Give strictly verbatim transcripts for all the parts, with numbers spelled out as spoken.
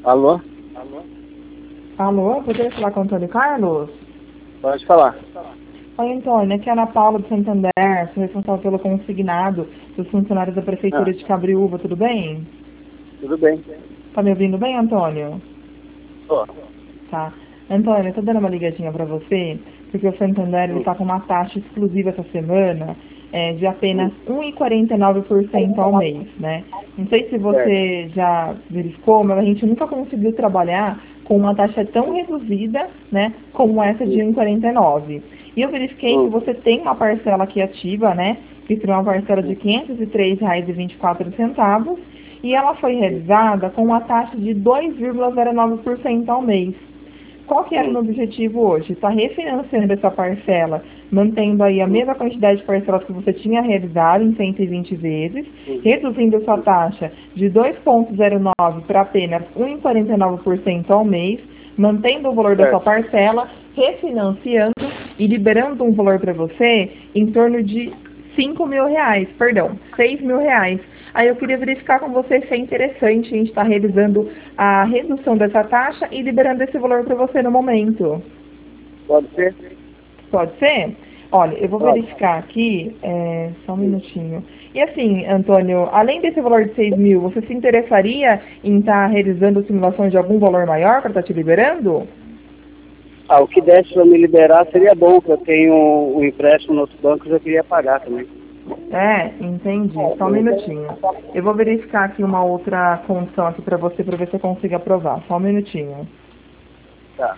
Alô? Alô, poderia falar com o Antônio Carlos? Pode falar. Oi, Antônio, aqui é a Ana Paula do Santander, sou responsável pelo consignado dos funcionários da Prefeitura Ah, de Cabriúva, tudo bem? tudo bem. Tá me ouvindo bem, Antônio? Tô. Tá. Antônio, eu tô dando uma ligadinha pra você, porque o Santander ele Hum, tá com uma taxa exclusiva essa semana é, de apenas hum, um vírgula quarenta e nove por cento ao mês, né? Não sei se certo. você já verificou, mas a gente nunca conseguiu trabalhar com uma taxa tão reduzida, né, como essa de Hum, um vírgula quarenta e nove. E eu verifiquei que hum, você tem uma parcela aqui ativa, né, que seria uma parcela de hum, quinhentos e três reais e vinte e quatro centavos, e ela foi hum, realizada com uma taxa de dois vírgula zero nove por cento ao mês. Qual que era o hum, meu objetivo hoje? Está refinanciando essa parcela, mantendo aí a hum, mesma quantidade de parcelas que você tinha realizado em cento e vinte vezes, hum, reduzindo a sua hum, taxa de dois vírgula zero nove para apenas um vírgula quarenta e nove por cento ao mês, mantendo o valor da sua certo. parcela, refinanciando e liberando um valor para você em torno de cinco mil reais, perdão, seis mil reais. Aí eu queria verificar com você se é interessante a gente estar realizando a redução dessa taxa e liberando esse valor para você no momento. Pode ser? Pode ser? Olha, eu vou Pode. verificar aqui, é, só um Hum. minutinho. E assim, Antônio, além desse valor de seis mil, você se interessaria em estar realizando simulações de algum valor maior para estar te liberando? Ah, o que desse para me liberar seria bom, porque eu tenho um empréstimo no outro banco e eu queria pagar também. É, entendi. Só um Hum, minutinho. Eu vou verificar aqui uma outra condição aqui para você, para ver se eu consigo aprovar. Só um minutinho. tá.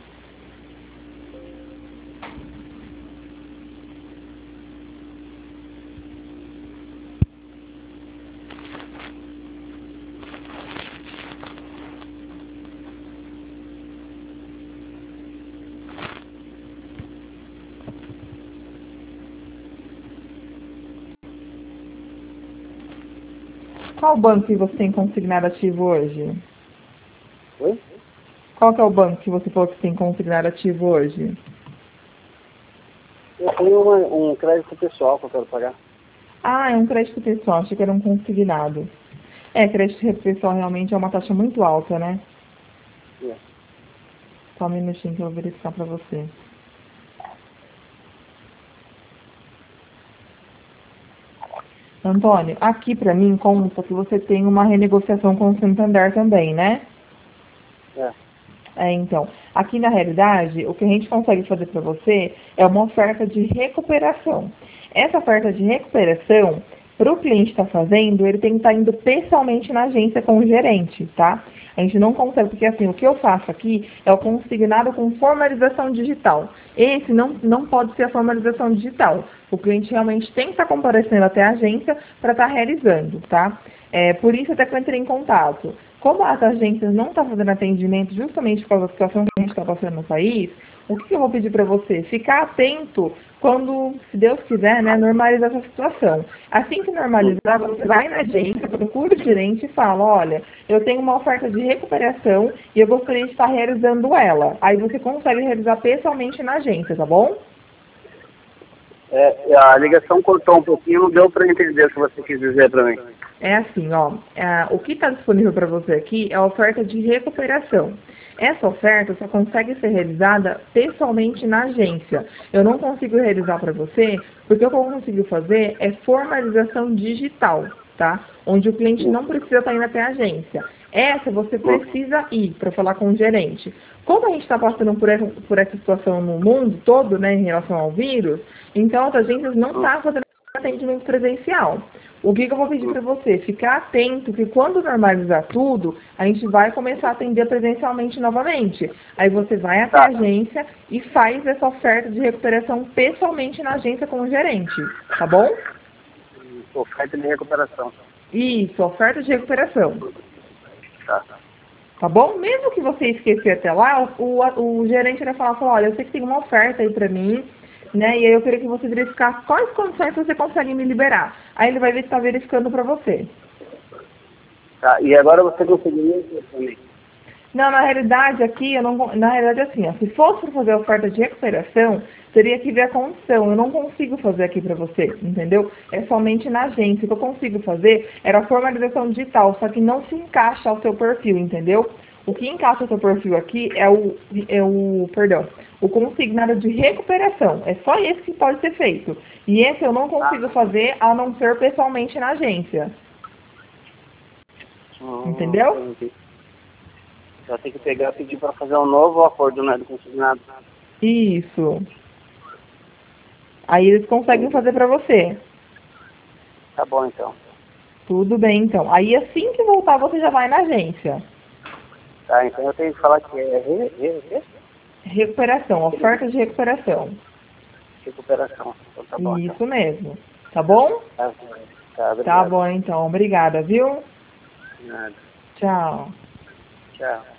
Qual banco que você tem consignado ativo hoje? Oi? Qual que é o banco que você falou que tem consignado ativo hoje? Eu tenho uma, um crédito pessoal que eu quero pagar. Ah, é um crédito pessoal, achei que era um consignado. É, crédito pessoal realmente é uma taxa muito alta, né? É. Só um minutinho que eu vou verificar para você. Antônio, aqui para mim consta que você tem uma renegociação com o Santander também, né? É. É, então, aqui na realidade, o que a gente consegue fazer para você é uma oferta de recuperação. Essa oferta de recuperação, para o cliente estar fazendo, ele tem que estar indo pessoalmente na agência com o gerente, tá? A gente não consegue, porque assim, o que eu faço aqui é o consignado com formalização digital. Esse não, não pode ser a formalização digital. O cliente realmente tem que estar comparecendo até a agência para estar realizando, tá? É, por isso até que eu entrei em contato. Como as agências não estão fazendo atendimento justamente por causa da situação que a gente está passando no país, o que eu vou pedir para você? Ficar atento quando, se Deus quiser, né, normalizar essa situação. Assim que Hum, normalizar, você vai na agência, procura o gerente e fala, olha, eu tenho uma oferta de recuperação e eu gostaria de estar realizando ela. Aí você consegue realizar pessoalmente na agência, tá bom? É, a ligação cortou um pouquinho, não deu para entender o que você quis dizer para mim. É assim, ó, é, o que está disponível para você aqui é a oferta de recuperação. Essa oferta só consegue ser realizada pessoalmente na agência. Eu não consigo realizar para você, porque o que eu consigo fazer é formalização digital, tá? Onde o cliente Hum, não precisa estar indo até a agência. Essa você hum, precisa ir para falar com o gerente. Como a gente está passando por essa, por essa situação no mundo todo, né, em relação ao vírus, então as agências não hum, estão fazendo atendimento presencial. O que, que eu vou pedir hum. para você? Ficar atento que quando normalizar tudo, a gente vai começar a atender presencialmente novamente. Aí você vai até a Tá. agência e faz essa oferta de recuperação pessoalmente na agência com o gerente, tá bom? Hum, Oferta de recuperação. Isso, oferta de recuperação. Tá. Tá bom? Mesmo que você esquecer até lá, o, o, o gerente vai falar, falar, olha, eu sei que tem uma oferta aí pra mim, né? E aí eu queria que você verificasse quais condições você consegue me liberar. Aí ele vai ver se está verificando pra você. Tá. E agora você conseguiu isso para mim? Não, na realidade aqui, eu não, na realidade assim, ó, se fosse para fazer a oferta de recuperação, teria que ver a condição. Eu não consigo fazer aqui para você, entendeu? É somente na agência. O que eu consigo fazer era a formalização digital, só que não se encaixa ao seu perfil, entendeu? O que encaixa o seu perfil aqui é o, é o, perdão, o consignado de recuperação. É só esse que pode ser feito. E esse eu não consigo fazer a não ser pessoalmente na agência. Hum, Entendeu? entendi. Já tem que pegar e pedir para fazer um novo acordo, né, do consignado. Isso. Aí eles conseguem fazer para você. Tá bom, então. Tudo bem, então. Aí assim que voltar, você já vai na agência. Tá, então eu tenho que falar que é re, re, re, Recuperação, oferta de recuperação. recuperação. Então tá bom, então. Isso mesmo. Tá bom? Tá, tá, obrigado. Tá bom, então. Obrigada, viu? Nada. Tchau. Tchau.